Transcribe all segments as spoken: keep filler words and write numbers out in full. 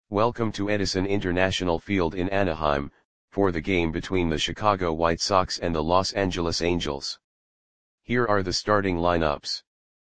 Welcome to Edison International Field in Anaheim, for the game between the Chicago White Sox and the Los Angeles Angels. Here are the starting lineups.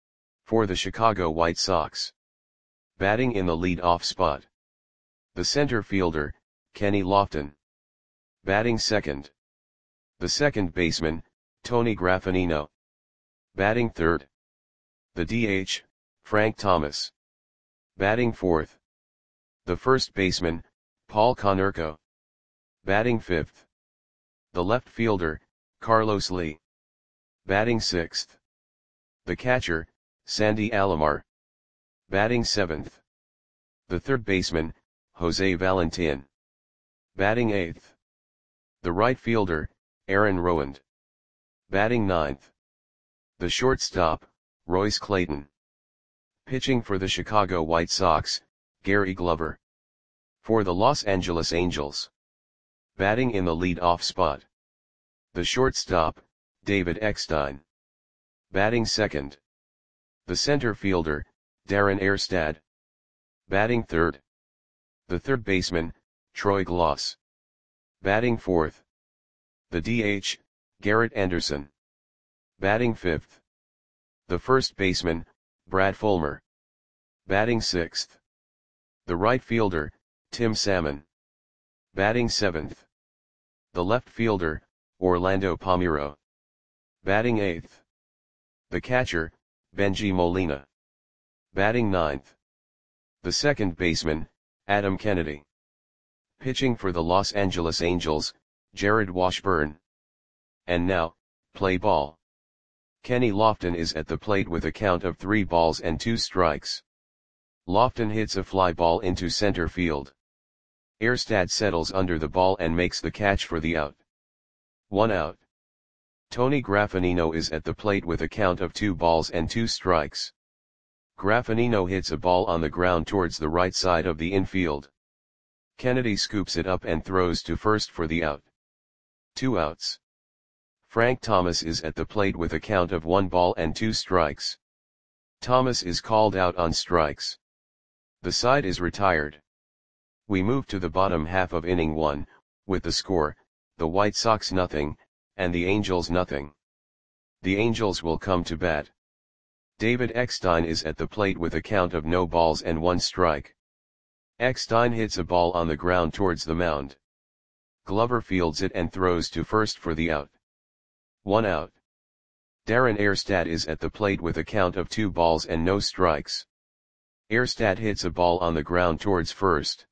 For the Chicago White Sox. Batting in the lead-off spot. The center fielder, Kenny Lofton. Batting second. The second baseman, Tony Graffagnino. Batting third. The D H, Frank Thomas. Batting fourth. The first baseman, Paul Konerko. Batting fifth. The left fielder, Carlos Lee. Batting sixth. The catcher, Sandy Alomar. Batting seventh. The third baseman, Jose Valentin. Batting eighth. The right fielder, Aaron Rowand. Batting ninth. The shortstop, Royce Clayton. Pitching for the Chicago White Sox, Gary Glover. For the Los Angeles Angels. Batting in the lead-off spot. The shortstop, David Eckstein. Batting second. The center fielder, Darren Erstad. Batting third. The third baseman, Troy Glaus. Batting fourth. The D H, Garrett Anderson. Batting fifth. The first baseman, Brad Fulmer. Batting sixth. The right fielder, Tim Salmon. Batting seventh. The left fielder, Orlando Palmeiro. Batting eighth. The catcher, Bengie Molina. Batting ninth. The second baseman, Adam Kennedy. Pitching for the Los Angeles Angels, Jared Washburn. And now, play ball. Kenny Lofton is at the plate with a count of three balls and two strikes. Lofton hits a fly ball into center field. Erstad settles under the ball and makes the catch for the out. One out. Tony Graffagnino is at the plate with a count of two balls and two strikes. Graffagnino hits a ball on the ground towards the right side of the infield. Kennedy scoops it up and throws to first for the out. Two outs. Frank Thomas is at the plate with a count of one ball and two strikes. Thomas is called out on strikes. The side is retired. We move to the bottom half of inning one, with the score, the White Sox nothing, and the Angels nothing. The Angels will come to bat. David Eckstein is at the plate with a count of no balls and one strike. Eckstein hits a ball on the ground towards the mound. Glover fields it and throws to first for the out. One out. Darren Erstad is at the plate with a count of two balls and no strikes. Erstad hits a ball on the ground towards first.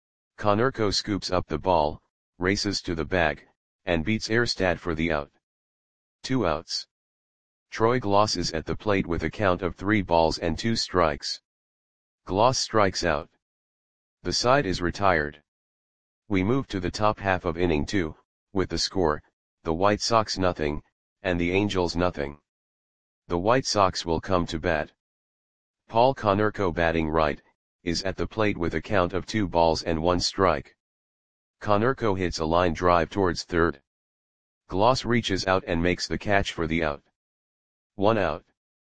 Konerko scoops up the ball, races to the bag, and beats Erstad for the out. Two outs. Troy Glaus is at the plate with a count of three balls and two strikes. Glaus strikes out. The side is retired. We move to the top half of inning two, with the score, the White Sox nothing, and the Angels nothing. The White Sox will come to bat. Paul Konerko, batting right, is at the plate with a count of two balls and one strike. Konerko hits a line drive towards third. Glaus reaches out and makes the catch for the out. One out.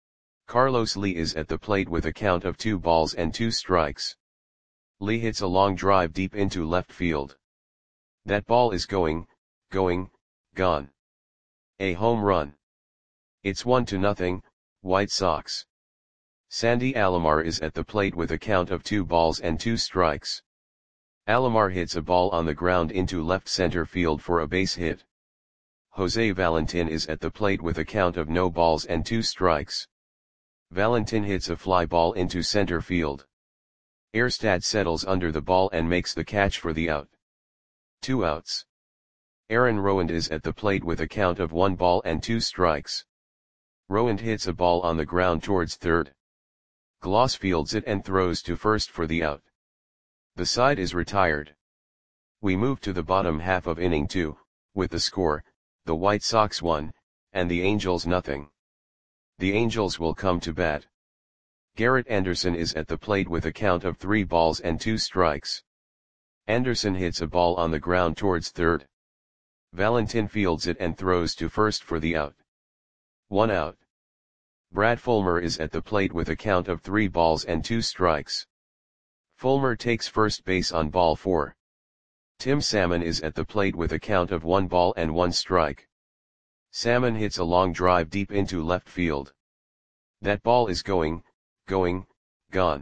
Carlos Lee is at the plate with a count of two balls and two strikes. Lee hits a long drive deep into left field. That ball is going, going, gone. A home run. It's one to nothing, White Sox. Sandy Alomar is at the plate with a count of two balls and two strikes. Alomar hits a ball on the ground into left center field for a base hit. Jose Valentin is at the plate with a count of no balls and two strikes. Valentin hits a fly ball into center field. Erstad settles under the ball and makes the catch for the out. Two outs. Aaron Rowand is at the plate with a count of one ball and two strikes. Rowand hits a ball on the ground towards third. Glaus fields it and throws to first for the out. The side is retired. We move to the bottom half of inning two, with the score, the White Sox one, and the Angels nothing. The Angels will come to bat. Garrett Anderson is at the plate with a count of three balls and two strikes. Anderson hits a ball on the ground towards third. Valentin fields it and throws to first for the out. One out. Brad Fulmer is at the plate with a count of three balls and two strikes. Fulmer takes first base on ball four. Tim Salmon is at the plate with a count of one ball and one strike. Salmon hits a long drive deep into left field. That ball is going, going, gone.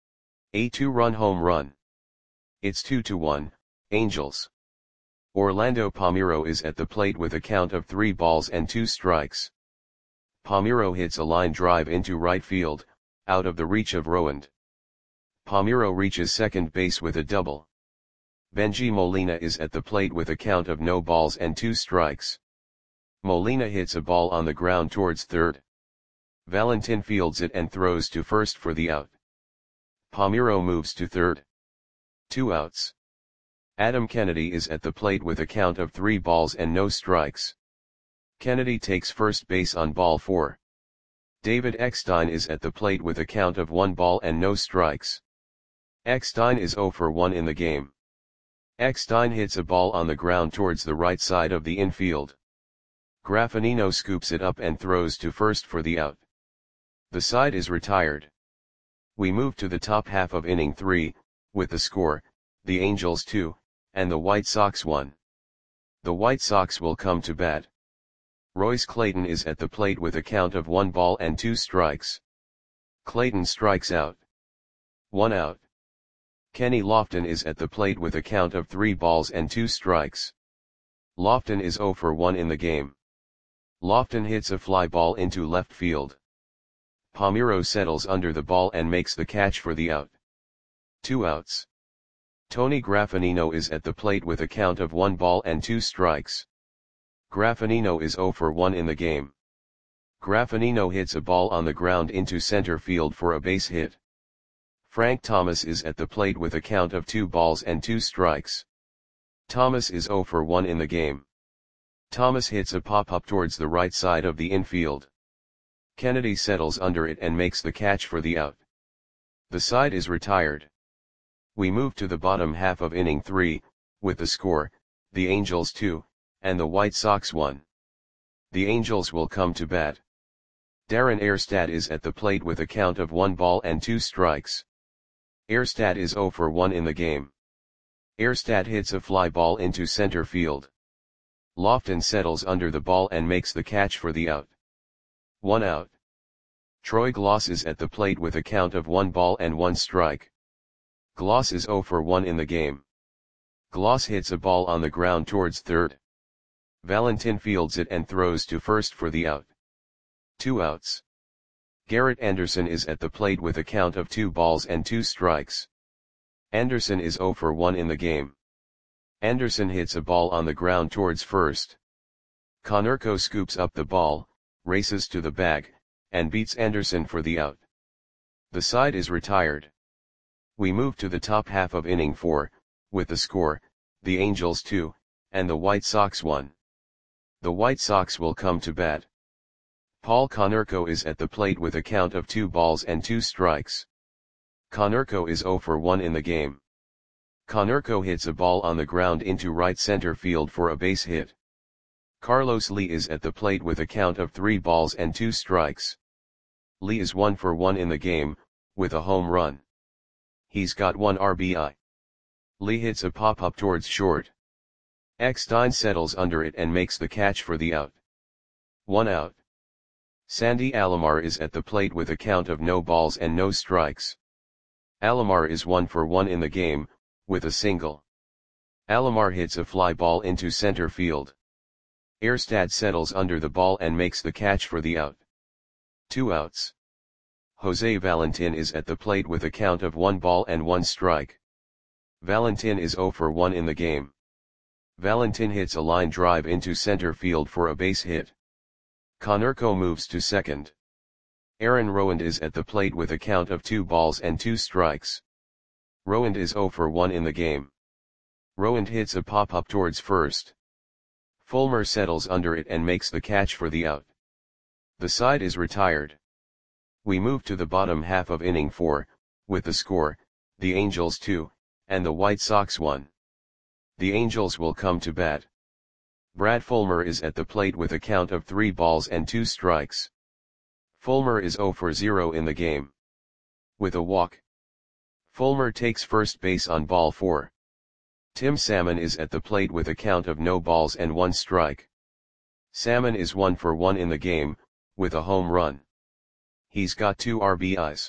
A two-run home run. It's two to one, Angels. Orlando Palmeiro is at the plate with a count of three balls and two strikes. Palmeiro hits a line drive into right field, out of the reach of Rowand. Palmeiro reaches second base with a double. Bengie Molina is at the plate with a count of no balls and two strikes. Molina hits a ball on the ground towards third. Valentin fields it and throws to first for the out. Palmeiro moves to third. Two outs. Adam Kennedy is at the plate with a count of three balls and no strikes. Kennedy takes first base on ball four. David Eckstein is at the plate with a count of one ball and no strikes. Eckstein is zero for one in the game. Eckstein hits a ball on the ground towards the right side of the infield. Graffinino scoops it up and throws to first for the out. The side is retired. We move to the top half of inning three, with the score, the Angels two, and the White Sox one. The White Sox will come to bat. Royce Clayton is at the plate with a count of one ball and two strikes. Clayton strikes out. One out. Kenny Lofton is at the plate with a count of three balls and two strikes. Lofton is zero for one in the game. Lofton hits a fly ball into left field. Palmeiro settles under the ball and makes the catch for the out. Two outs. Tony Graffinino is at the plate with a count of one ball and two strikes. Graffinino is zero for one in the game. Graffinino hits a ball on the ground into center field for a base hit. Frank Thomas is at the plate with a count of two balls and two strikes. Thomas is zero for one in the game. Thomas hits a pop-up towards the right side of the infield. Kennedy settles under it and makes the catch for the out. The side is retired. We move to the bottom half of inning three, with the score, the Angels two, and the White Sox one. The Angels will come to bat. Darren Erstad is at the plate with a count of one ball and two strikes. Erstad is zero for one in the game. Erstad hits a fly ball into center field. Lofton settles under the ball and makes the catch for the out. One out. Troy Gloss is at the plate with a count of one ball and one strike. Gloss is zero for one in the game. Gloss hits a ball on the ground towards third. Valentin fields it and throws to first for the out. Two outs. Garrett Anderson is at the plate with a count of two balls and two strikes. Anderson is zero for one in the game. Anderson hits a ball on the ground towards first. Konerko scoops up the ball, races to the bag, and beats Anderson for the out. The side is retired. We move to the top half of inning four, with the score, the Angels two, and the White Sox one. The White Sox will come to bat. Paul Konerko is at the plate with a count of two balls and two strikes. Konerko is zero for one in the game. Konerko hits a ball on the ground into right center field for a base hit. Carlos Lee is at the plate with a count of three balls and two strikes. Lee is one for one in the game, with a home run. He's got one R B I. Lee hits a pop-up towards short. Eckstein settles under it and makes the catch for the out. One out. Sandy Alomar is at the plate with a count of no balls and no strikes. Alomar is one for one in the game, with a single. Alomar hits a fly ball into center field. Erstad settles under the ball and makes the catch for the out. Two outs. Jose Valentin is at the plate with a count of one ball and one strike. Valentin is zero for one in the game. Valentin hits a line drive into center field for a base hit. Konerko moves to second. Aaron Rowand is at the plate with a count of two balls and two strikes. Rowand is zero for one in the game. Rowand hits a pop-up towards first. Fulmer settles under it and makes the catch for the out. The side is retired. We move to the bottom half of inning four, with the score, the Angels two, and the White Sox one. The Angels will come to bat. Brad Fulmer is at the plate with a count of three balls and two strikes. Fulmer is zero for zero in the game. With a walk. Fulmer takes first base on ball four. Tim Salmon is at the plate with a count of no balls and one strike. Salmon is one for one in the game, with a home run. He's got two R B Is.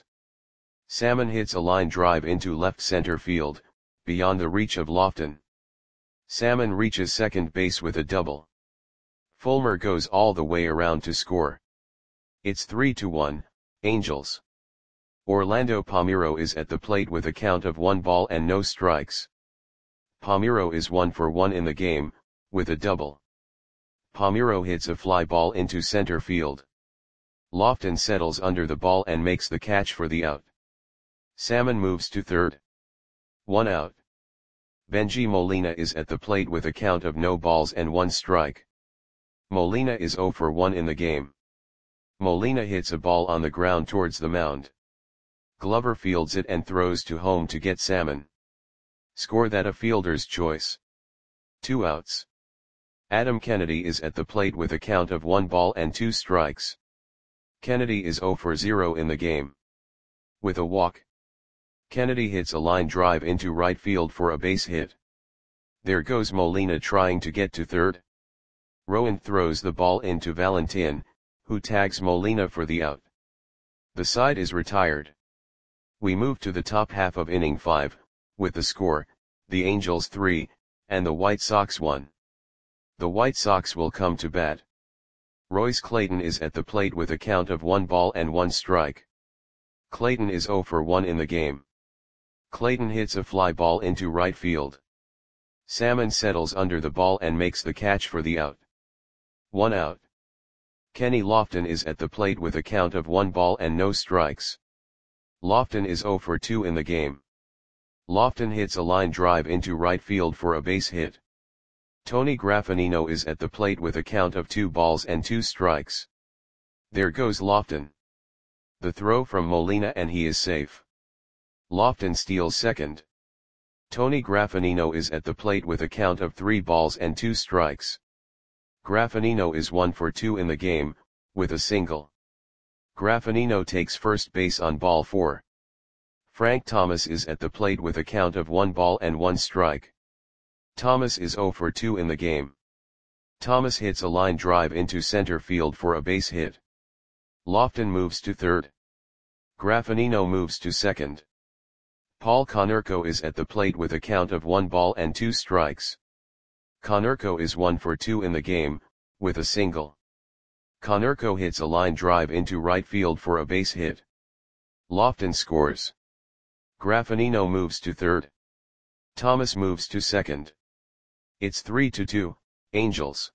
Salmon hits a line drive into left center field, beyond the reach of Lofton. Salmon reaches second base with a double. Fulmer goes all the way around to score. It's three to one, Angels. Orlando Palmeiro is at the plate with a count of one ball and no strikes. Palmeiro is one for one in the game, with a double. Palmeiro hits a fly ball into center field. Lofton settles under the ball and makes the catch for the out. Salmon moves to third. One out. Bengie Molina is at the plate with a count of no balls and one strike. Molina is zero for one in the game. Molina hits a ball on the ground towards the mound. Glover fields it and throws to home to get Salmon. Score that a fielder's choice. Two outs. Adam Kennedy is at the plate with a count of one ball and two strikes. Kennedy is zero for zero in the game. With a walk, Kennedy hits a line drive into right field for a base hit. There goes Molina trying to get to third. Rowan throws the ball into Valentin, who tags Molina for the out. The side is retired. We move to the top half of inning five, with the score, the Angels three, and the White Sox one. The White Sox will come to bat. Royce Clayton is at the plate with a count of one ball and one strike. Clayton is zero for one in the game. Clayton hits a fly ball into right field. Salmon settles under the ball and makes the catch for the out. One out. Kenny Lofton is at the plate with a count of one ball and no strikes. Lofton is zero for two in the game. Lofton hits a line drive into right field for a base hit. Tony Graffinino is at the plate with a count of two balls and two strikes. There goes Lofton. The throw from Molina and he is safe. Lofton steals second. Tony Graffinino is at the plate with a count of three balls and two strikes. Graffinino is one for two in the game, with a single. Graffinino takes first base on ball four. Frank Thomas is at the plate with a count of one ball and one strike. Thomas is zero for two in the game. Thomas hits a line drive into center field for a base hit. Lofton moves to third. Graffinino moves to second. Paul Konerko is at the plate with a count of one ball and two strikes. Konerko is one for two in the game, with a single. Konerko hits a line drive into right field for a base hit. Lofton scores. Graffinino moves to third. Thomas moves to second. It's three to two, Angels.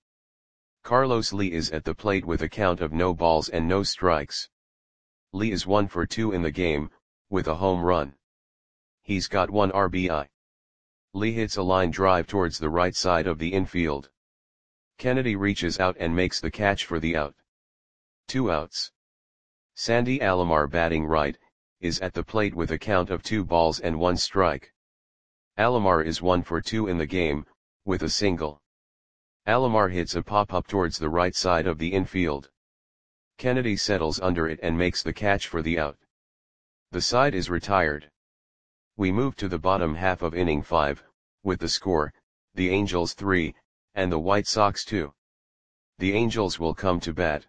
Carlos Lee is at the plate with a count of no balls and no strikes. Lee is one for two in the game, with a home run. He's got one R B I. Lee hits a line drive towards the right side of the infield. Kennedy reaches out and makes the catch for the out. Two outs. Sandy Alomar, batting right, is at the plate with a count of two balls and one strike. Alomar is one for two in the game, with a single. Alomar hits a pop-up towards the right side of the infield. Kennedy settles under it and makes the catch for the out. The side is retired. We move to the bottom half of inning five, with the score, the Angels three, and the White Sox two. The Angels will come to bat.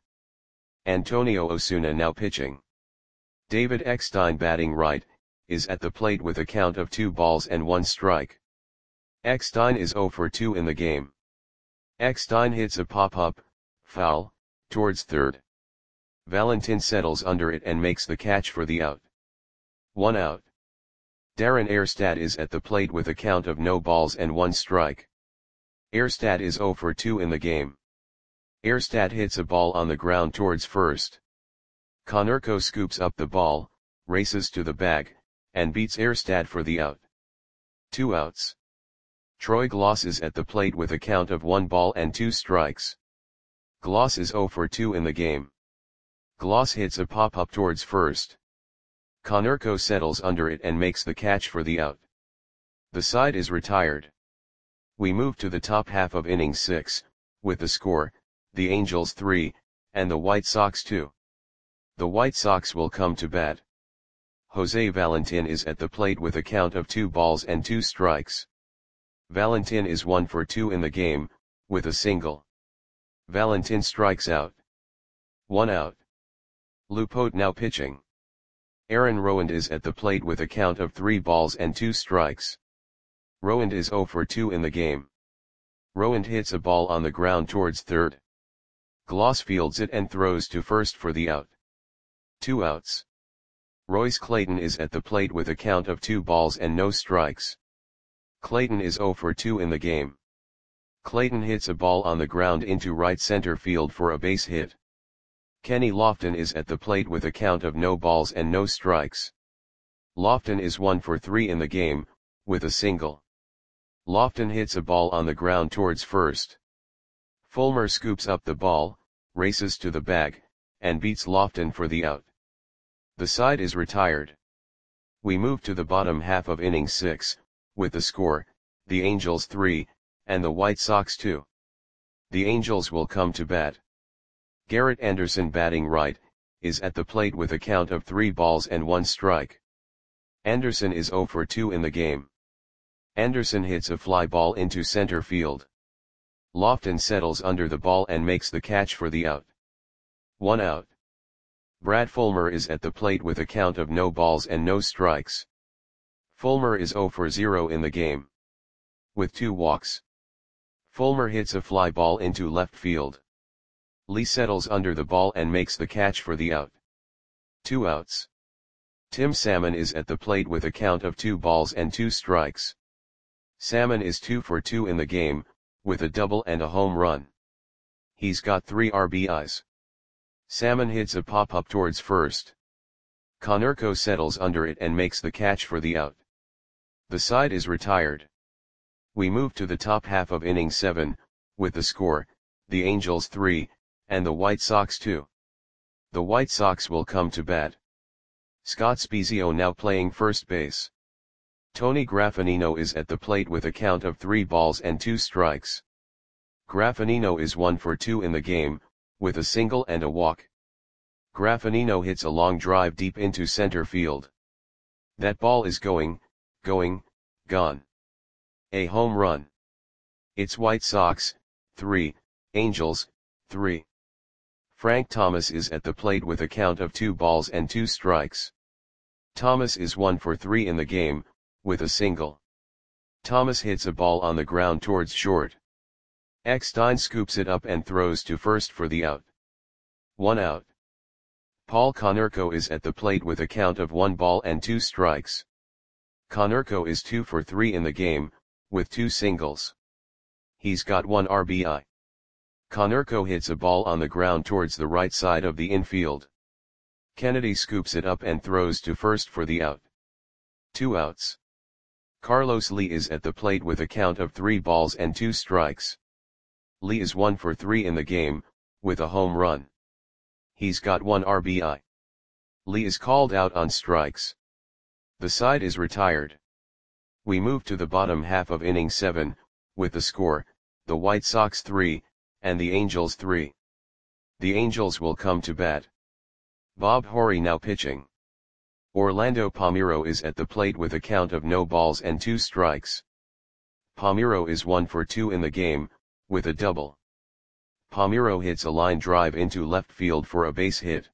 Antonio Osuna now pitching. David Eckstein, batting right, is at the plate with a count of two balls and one strike. Eckstein is zero for two in the game. Eckstein hits a pop-up, foul, towards third. Valentin settles under it and makes the catch for the out. One out. Darren Erstad is at the plate with a count of no balls and one strike. Erstad is zero for two in the game. Erstad hits a ball on the ground towards first. Konerko scoops up the ball, races to the bag, and beats Erstad for the out. Two outs. Troy Gloss is at the plate with a count of one ball and two strikes. Gloss is zero for two in the game. Gloss hits a pop-up towards first. Konerko settles under it and makes the catch for the out. The side is retired. We move to the top half of inning six, with the score, the Angels three, and the White Sox two. The White Sox will come to bat. Jose Valentin is at the plate with a count of two balls and two strikes. Valentin is one for two in the game, with a single. Valentin strikes out. One out. Lupote now pitching. Aaron Rowand is at the plate with a count of three balls and two strikes. Rowand is zero for two in the game. Rowand hits a ball on the ground towards third. Gloss fields it and throws to first for the out. Two outs. Royce Clayton is at the plate with a count of two balls and no strikes. Clayton is zero for two in the game. Clayton hits a ball on the ground into right center field for a base hit. Kenny Lofton is at the plate with a count of no balls and no strikes. Lofton is one for three in the game, with a single. Lofton hits a ball on the ground towards first. Fulmer scoops up the ball, races to the bag, and beats Lofton for the out. The side is retired. We move to the bottom half of inning six, with the score, the Angels three, and the White Sox two. The Angels will come to bat. Garrett Anderson, batting right, is at the plate with a count of three balls and one strike. Anderson is zero for two in the game. Anderson hits a fly ball into center field. Lofton settles under the ball and makes the catch for the out. One out. Brad Fulmer is at the plate with a count of no balls and no strikes. Fulmer is zero for zero in the game. With two walks. Fulmer hits a fly ball into left field. Lee settles under the ball and makes the catch for the out. Two outs. Tim Salmon is at the plate with a count of two balls and two strikes. Salmon is two for two in the game, with a double and a home run. He's got three R B Is. Salmon hits a pop-up towards first. Konerko settles under it and makes the catch for the out. The side is retired. We move to the top half of inning seven, with the score, the Angels three, and the White Sox two. The White Sox will come to bat. Scott Spiezio now playing first base. Tony Graffinino is at the plate with a count of three balls and two strikes. Graffinino is one for two in the game, with a single and a walk. Graffinino hits a long drive deep into center field. That ball is going, going, gone. A home run. It's White Sox, three, Angels, three. Frank Thomas is at the plate with a count of two balls and two strikes. Thomas is one for three in the game, with a single. Thomas hits a ball on the ground towards short. Eckstein scoops it up and throws to first for the out. One out. Paul Konerko is at the plate with a count of one ball and two strikes. Konerko is two for three in the game, with two singles. He's got one R B I. Konerko hits a ball on the ground towards the right side of the infield. Kennedy scoops it up and throws to first for the out. Two outs. Carlos Lee is at the plate with a count of three balls and two strikes. Lee is one for three in the game, with a home run. He's got one R B I. Lee is called out on strikes. The side is retired. We move to the bottom half of inning seven, with the score, the White Sox three, and the Angels three. The Angels will come to bat. Bob Horry now pitching. Orlando Palmeiro is at the plate with a count of no balls and two strikes. Palmeiro is one for two in the game, with a double. Palmeiro hits a line drive into left field for a base hit.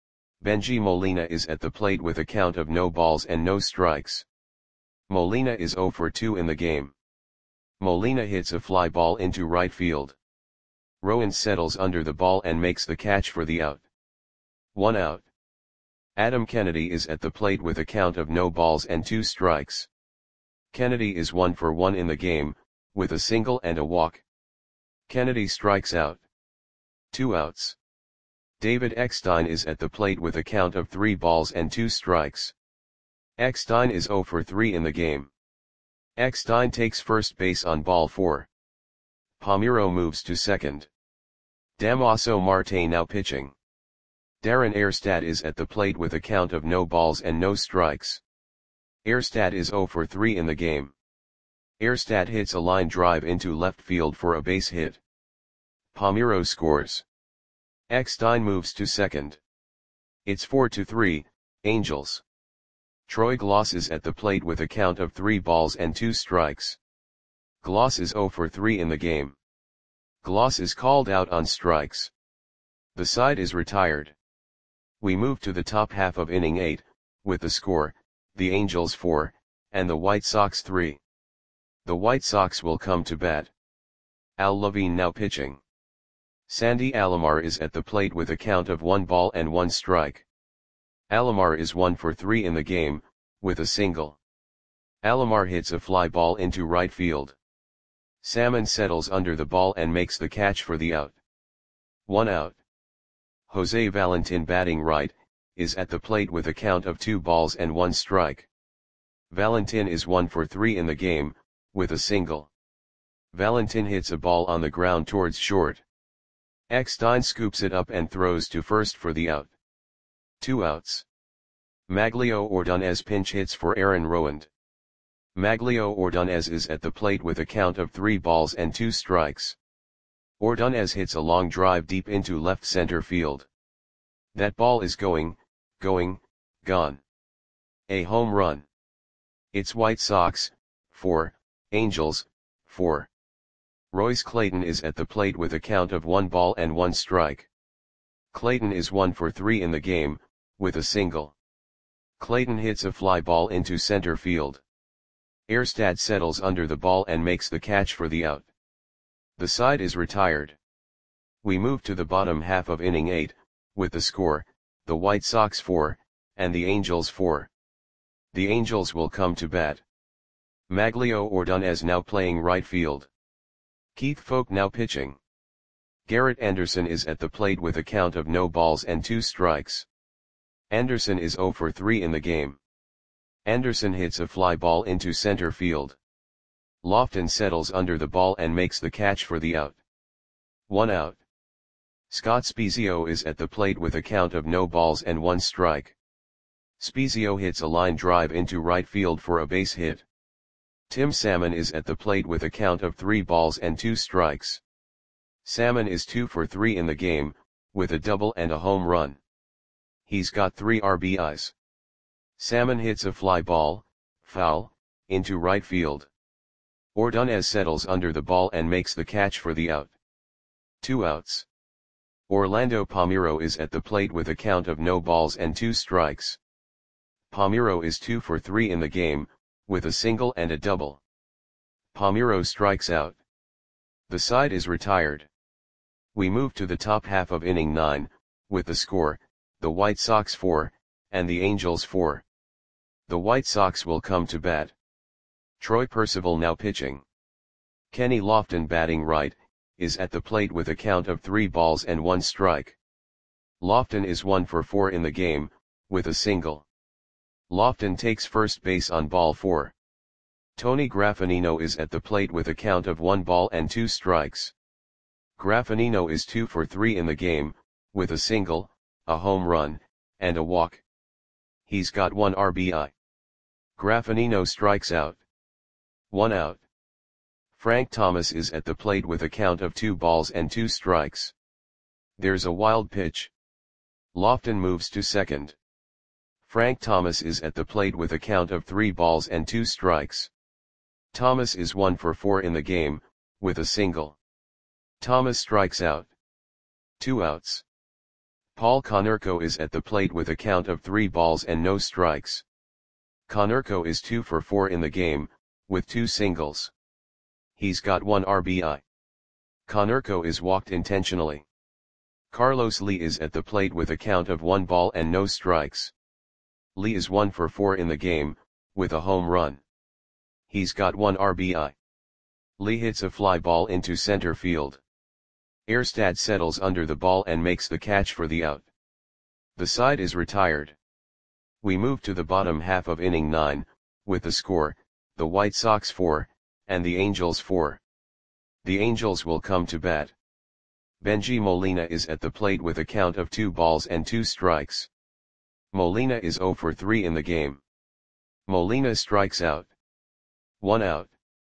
Benji Molina is at the plate with a count of no balls and no strikes. Molina is zero for two in the game. Molina hits a fly ball into right field. Rowan settles under the ball and makes the catch for the out. One out. Adam Kennedy is at the plate with a count of no balls and two strikes. Kennedy is one for one in the game, with a single and a walk. Kennedy strikes out. Two outs. David Eckstein is at the plate with a count of three balls and two strikes. Eckstein is zero for three in the game. Eckstein takes first base on ball four. Palmeiro moves to second. Damaso Marte now pitching. Darren Erstad is at the plate with a count of no balls and no strikes. Erstad is zero for three in the game. Erstad hits a line drive into left field for a base hit. Palmeiro scores. Eckstein moves to second. It's four to three, Angels. Troy Gloss is at the plate with a count of three balls and two strikes. Gloss is zero for three in the game. Gloss is called out on strikes. The side is retired. We move to the top half of inning eight, with the score, the Angels four, and the White Sox three. The White Sox will come to bat. Al Levine now pitching. Sandy Alomar is at the plate with a count of one ball and one strike. Alomar is one for three in the game, with a single. Alomar hits a fly ball into right field. Salmon settles under the ball and makes the catch for the out. One out. Jose Valentin batting right, is at the plate with a count of two balls and one strike. Valentin is one for three in the game, with a single. Valentin hits a ball on the ground towards short. Eckstein scoops it up and throws to first for the out. Two outs. Maglio Ordonez pinch hits for Aaron Rowand. Maglio Ordonez is at the plate with a count of three balls and two strikes. Ordonez hits a long drive deep into left center field. That ball is going, going, gone. A home run. It's White Sox, four, Angels, four. Royce Clayton is at the plate with a count of one ball and one strike. Clayton is one for three in the game, with a single. Clayton hits a fly ball into center field. Erstad settles under the ball and makes the catch for the out. The side is retired. We move to the bottom half of inning eight, with the score, the White Sox four, and the Angels four. The Angels will come to bat. Maglio Ordonez now playing right field. Keith Foulke now pitching. Garrett Anderson is at the plate with a count of no balls and two strikes. Anderson is zero for three in the game. Anderson hits a fly ball into center field. Lofton settles under the ball and makes the catch for the out. One out. Scott Spiezio is at the plate with a count of no balls and one strike. Spiezio hits a line drive into right field for a base hit. Tim Salmon is at the plate with a count of three balls and two strikes. Salmon is two for three in the game, with a double and a home run. He's got three R B Is. Salmon hits a fly ball, foul, into right field. Ordonez settles under the ball and makes the catch for the out. Two outs. Orlando Palmeiro is at the plate with a count of no balls and two strikes. Palmeiro is two for three in the game, with a single and a double. Palmeiro strikes out. The side is retired. We move to the top half of inning nine, with the score, the White Sox four, and the Angels four. The White Sox will come to bat. Troy Percival now pitching. Kenny Lofton batting right, is at the plate with a count of three balls and one strike. Lofton is one for four in the game, with a single. Lofton takes first base on ball four. Tony Graffinino is at the plate with a count of one ball and two strikes. Graffinino is two for three in the game, with a single, a home run, and a walk. He's got one R B I. Graffinino strikes out. One out. Frank Thomas is at the plate with a count of two balls and two strikes. There's a wild pitch. Lofton moves to second. Frank Thomas is at the plate with a count of three balls and two strikes. Thomas is one for four in the game, with a single. Thomas strikes out. Two outs. Paul Konerko is at the plate with a count of three balls and no strikes. Konerko is two for four in the game, with two singles. He's got one R B I. Konerko is walked intentionally. Carlos Lee is at the plate with a count of one ball and no strikes. Lee is one for four in the game, with a home run. He's got one R B I. Lee hits a fly ball into center field. Erstad settles under the ball and makes the catch for the out. The side is retired. We move to the bottom half of inning nine, with the score, the White Sox four, and the Angels four. The Angels will come to bat. Benji Molina is at the plate with a count of two balls and two strikes. Molina is zero for three in the game. Molina strikes out. One out.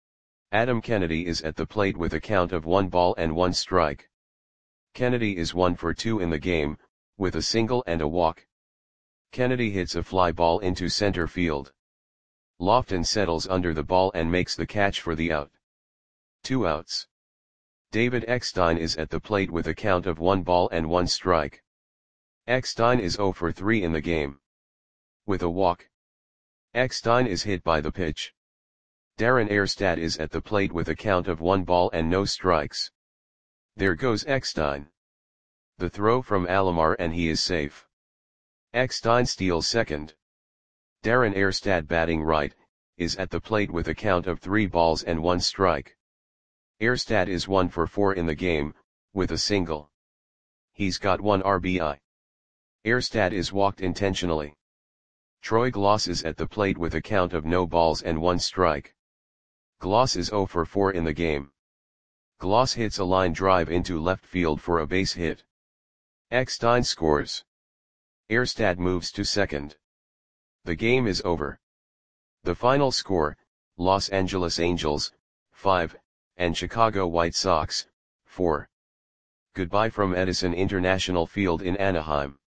Adam Kennedy is at the plate with a count of one ball and one strike. Kennedy is one for two in the game, with a single and a walk. Kennedy hits a fly ball into center field. Lofton settles under the ball and makes the catch for the out. Two outs. David Eckstein is at the plate with a count of one ball and one strike. Eckstein is zero for three in the game. With a walk. Eckstein is hit by the pitch. Darren Erstad is at the plate with a count of one ball and no strikes. There goes Eckstein. The throw from Alomar and he is safe. Eckstein steals second. Darren Erstad, batting right, is at the plate with a count of three balls and one strike. Erstad is one for four in the game, with a single. He's got one R B I. Erstad is walked intentionally. Troy Gloss is at the plate with a count of no balls and one strike. Gloss is zero for four in the game. Gloss hits a line drive into left field for a base hit. Eckstein scores. Erstad moves to second. The game is over. The final score, Los Angeles Angels, five, and Chicago White Sox, four. Goodbye from Edison International Field in Anaheim.